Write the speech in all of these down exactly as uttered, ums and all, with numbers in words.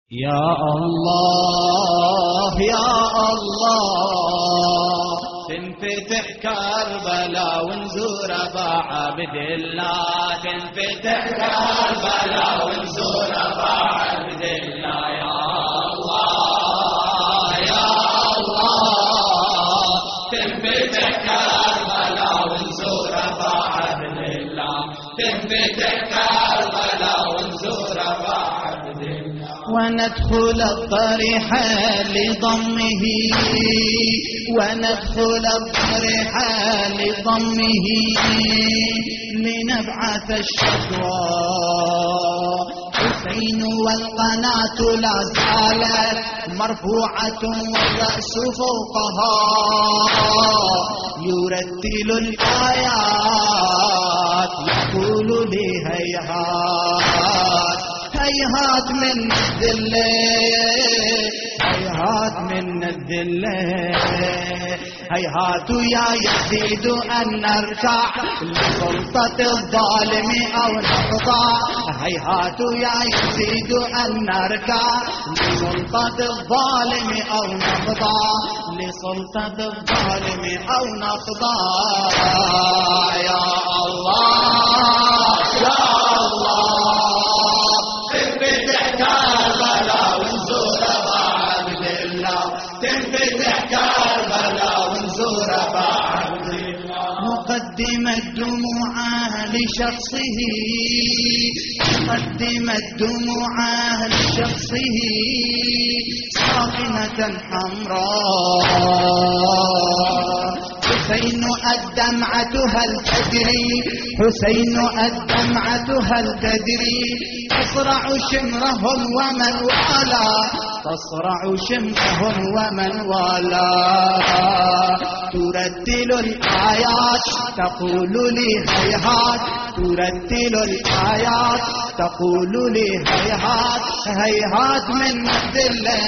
يا الله يا الله تنفتح كربلاء ونزور ابا عبد الله تنفتح كربلاء ونزور ابا عبد الله يا الله يا الله تنفتح كربلاء ونزور ابا عبد الله تنفتح كربلاء ونزور ابا عبد الله وندخل الضريح لضمه وندخل الضريح لضمه لنبعث الشكوى حسين والقناة لا زالت مرفوعة والرأس فوقها يرتل الآيات يقول لي هيهات هيهات من الذلة هيهات من الذلة هيهات يا يزيد أن نركع لسلطة الظالم أو نخضع هيهات يا يزيد أن نركع لسلطة الظالم أو نخضع لسلطة الظالم أو نخضع يا الله يا الله تنفتح كربلاء ونزور ابا عبد الله تنفتح كربلاء ونزور ابا عبد الله نقدم الدموع لشخصه نقدم الدموع لشخصه صاخنة حمراء حسين الدمعة هل تدري حسين الدمعة هل تدري تصرع شمرهم ومن والاه تصرع شمرهم ومن والاه ترتل الآيات تقول لي هيهات ترتل الآيات تقول لي هيهات هيهات من الذلة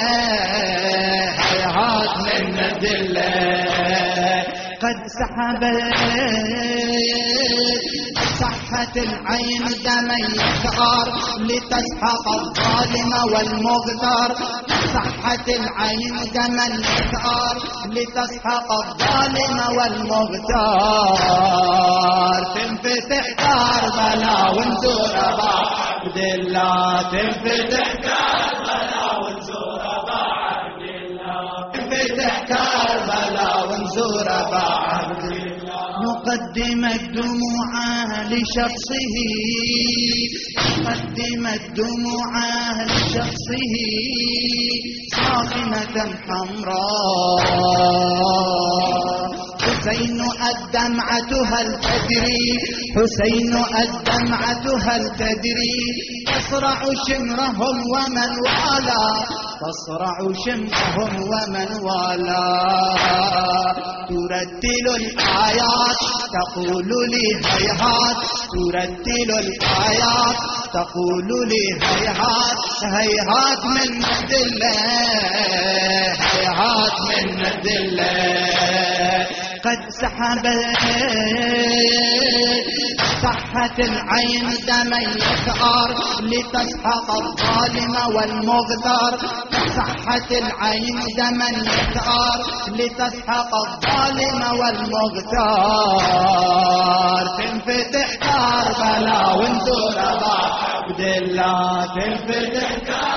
هيهات من الذلة قد سحبت صحت العين دما يثار لتسحق الظالم والمغتر صحت العين دما يثار لتسحق الظالم والمغتر تنفتح كربلاء ونزور ابا عبد الله تنفتح كربلاء ونزور ابا عبد الله تنفتح كربلاء ونزور ابا عبد الله نقدم الدموع لشخصه نقدم الدموع لشخصه صاخنة حمراء حسين الدمعة هل تدري حسين الدمعة هل تدري تصرع شمرهم ومن والاه تصرع شمرهم ومن والاه ترتل الآيات تقول لي هيهات ترتل الآيات تقول لي هيهات هيهات من الذلة هيهات من الذلة قد سحبت صحت العين دما يثار لتسحق الظالم والمغتر صحت العين دما يثار لتسحق الظالم والمغتر تنفتح كربلاء ونزور ابا عبد الله تنفتح